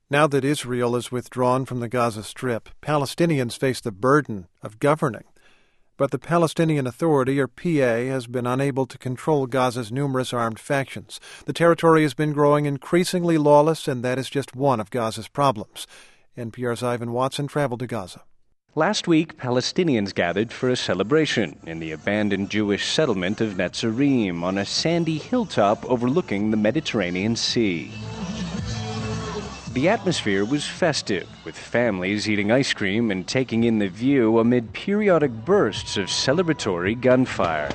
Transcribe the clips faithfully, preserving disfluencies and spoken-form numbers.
Now that Israel is withdrawn from the Gaza Strip, Palestinians face the burden of governing. But the Palestinian Authority, or P A, has been unable to control Gaza's numerous armed factions. The territory has been growing increasingly lawless, and that is just one of Gaza's problems. N P R's Ivan Watson traveled to Gaza. Last week, Palestinians gathered for a celebration in the abandoned Jewish settlement of Netzarim on a sandy hilltop overlooking the Mediterranean Sea. The atmosphere was festive, with families eating ice cream and taking in the view amid periodic bursts of celebratory gunfire.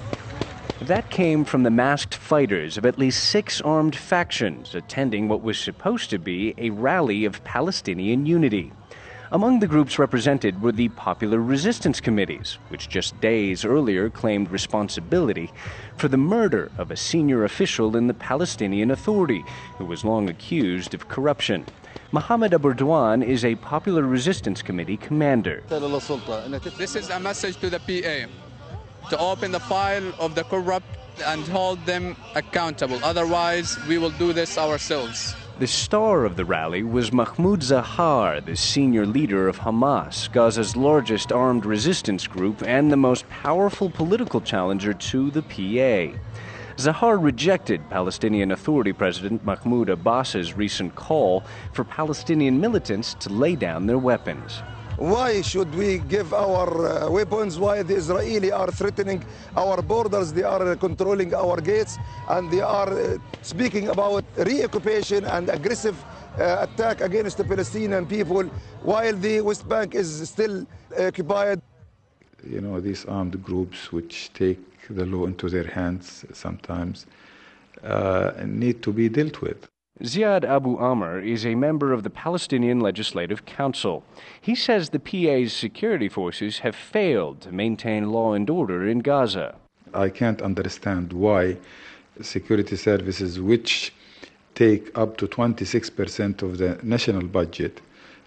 That came from the masked fighters of at least six armed factions attending what was supposed to be a rally of Palestinian unity. Among the groups represented were the Popular Resistance Committees, which just days earlier claimed responsibility for the murder of a senior official in the Palestinian Authority, who was long accused of corruption. Mohammed Aburdwan is a Popular Resistance Committee commander. This is a message to the P A to open the file of the corrupt and hold them accountable. Otherwise, we will do this ourselves. The star of the rally was Mahmoud Zahar, the senior leader of Hamas, Gaza's largest armed resistance group and the most powerful political challenger to the P A. Zahar rejected Palestinian Authority President Mahmoud Abbas's recent call for Palestinian militants to lay down their weapons. Why should we give our uh, weapons while the Israelis are threatening our borders, they are uh, controlling our gates, and they are uh, speaking about reoccupation and aggressive uh, attack against the Palestinian people while the West Bank is still occupied? You know, these armed groups which take the law into their hands sometimes uh, need to be dealt with. Ziad Abu Amr is a member of the Palestinian Legislative Council. He says the P A's security forces have failed to maintain law and order in Gaza. I can't understand why security services, which take up to twenty-six percent of the national budget,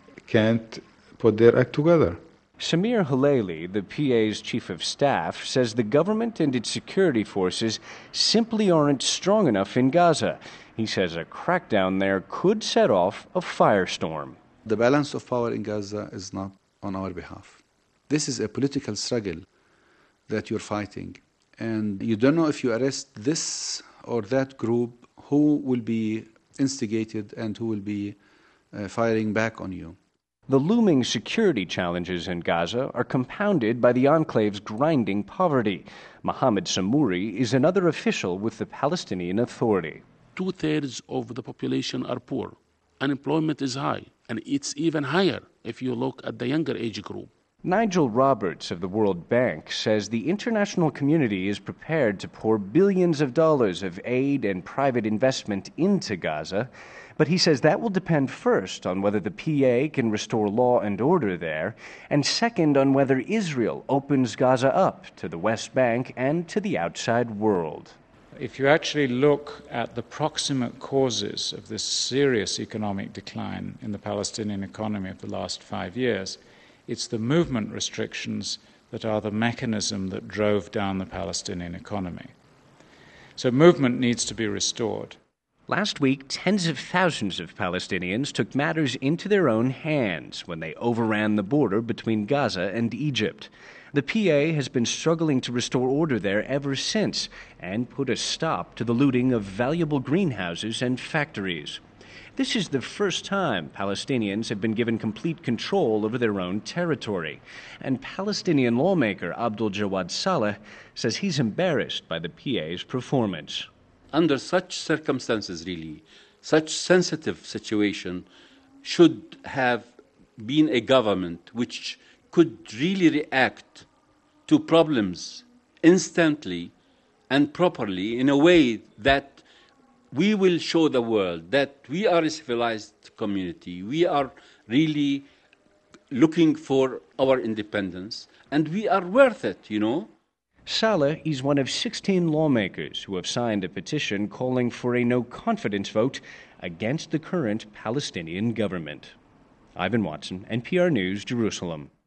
can't put their act together. Samir Halaili, the P A's chief of staff, says the government and its security forces simply aren't strong enough in Gaza. He says a crackdown there could set off a firestorm. The balance of power in Gaza is not on our behalf. This is a political struggle that you're fighting. And you don't know if you arrest this or that group, who will be instigated and who will be uh, firing back on you. The looming security challenges in Gaza are compounded by the enclave's grinding poverty. Mohammed Samouri is another official with the Palestinian Authority. Two-thirds of the population are poor. Unemployment is high, and it's even higher if you look at the younger age group. Nigel Roberts of the World Bank says the international community is prepared to pour billions of dollars of aid and private investment into Gaza, but he says that will depend first on whether the P A can restore law and order there, and second on whether Israel opens Gaza up to the West Bank and to the outside world. If you actually look at the proximate causes of this serious economic decline in the Palestinian economy of the last five years, it's the movement restrictions that are the mechanism that drove down the Palestinian economy. So movement needs to be restored. Last week, tens of thousands of Palestinians took matters into their own hands when they overran the border between Gaza and Egypt. The P A has been struggling to restore order there ever since and put a stop to the looting of valuable greenhouses and factories. This is the first time Palestinians have been given complete control over their own territory. And Palestinian lawmaker Abdul Jawad Saleh says he's embarrassed by the P A's performance. Under such circumstances, really, such sensitive situation, should have been a government which could really react to problems instantly and properly in a way that we will show the world that we are a civilized community. We are really looking for our independence, and we are worth it, you know. Saleh is one of sixteen lawmakers who have signed a petition calling for a no-confidence vote against the current Palestinian government. Ivan Watson, N P R News, Jerusalem.